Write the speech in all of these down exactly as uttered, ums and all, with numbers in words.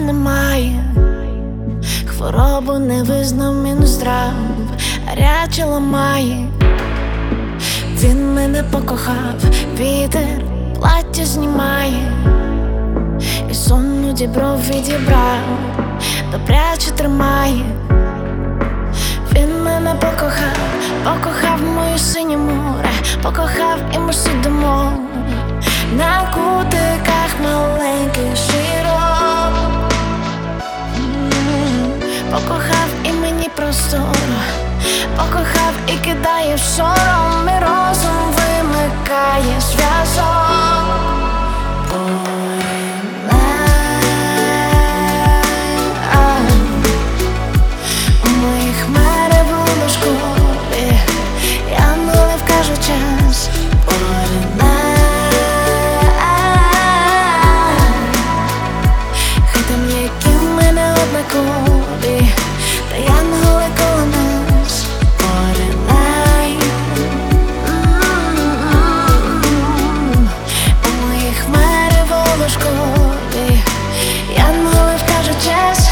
немає, хворобу не визнав, мінус здрав, гаряче ламає. Він мене покохав, вітер плаття знімає, і сон у дібров відібрав, добряче тримає. Він мене покохав, покохав мою синє море, покохав, і ми сидимо на кутиках маленьких широк. Покохав, і мені просторо, покохав і кидає в сором, і розум вимикає зв'язок. У моїх мереву школі янголи вкажуть час. Хай там які в мене однакові, та янголи коло нас. Поринай. У моїх мереву школі янголи вкажуть час.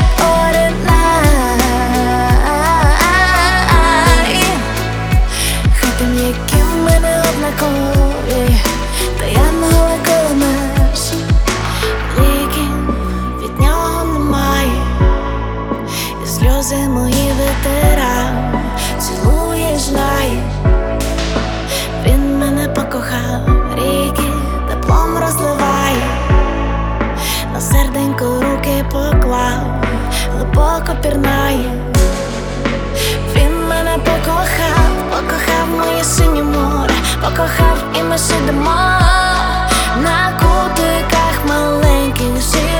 Які в мене однакові, та янголи коло нас. Ліки від нього немає, і сльози мої витирав, цілує, знає. Він мене покохав, ріки теплом розливає, на серденько руки поклав, глибоко пірнає. Він мене покохав, покохав моє синє море, покохав, і ми сидимо на кутиках маленьких зір.